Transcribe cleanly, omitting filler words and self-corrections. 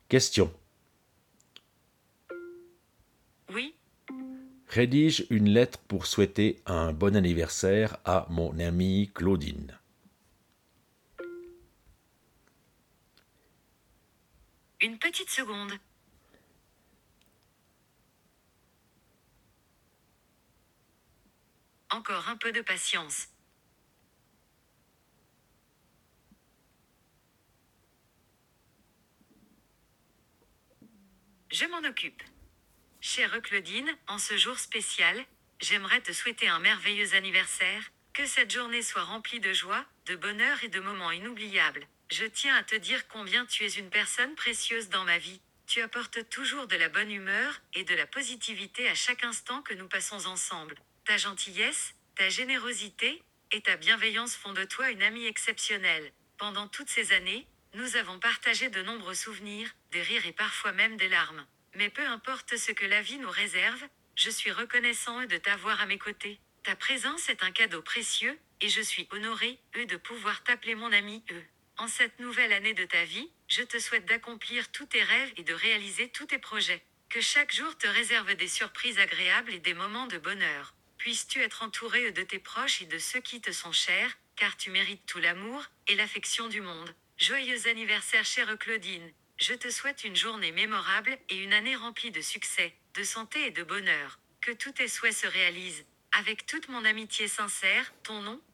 Question. Oui, Rédige une lettre pour souhaiter un bon anniversaire à mon amie Claudine. une petite seconde. Encore un peu de patience. Je m'en occupe. Chère Claudine, en ce jour spécial, j'aimerais te souhaiter un merveilleux anniversaire, que cette journée soit remplie de joie, de bonheur et de moments inoubliables. Je tiens à te dire combien tu es une personne précieuse dans ma vie. Tu apportes toujours de la bonne humeur et de la positivité à chaque instant que nous passons ensemble. Ta gentillesse, ta générosité et ta bienveillance font de toi une amie exceptionnelle. Pendant toutes ces années, nous avons partagé de nombreux souvenirs, des rires et parfois même des larmes. Mais peu importe ce que la vie nous réserve, je suis reconnaissant de t'avoir à mes côtés. Ta présence est un cadeau précieux, et je suis honoré, de pouvoir t'appeler mon ami, En cette nouvelle année de ta vie, je te souhaite d'accomplir tous tes rêves et de réaliser tous tes projets. Que chaque jour te réserve des surprises agréables et des moments de bonheur. Puisses-tu être entouré de tes proches et de ceux qui te sont chers, car tu mérites tout l'amour et l'affection du monde. Joyeux anniversaire chère Claudine. Je te souhaite une journée mémorable et une année remplie de succès, de santé et de bonheur. Que tous tes souhaits se réalisent. Avec toute mon amitié sincère, ton nom,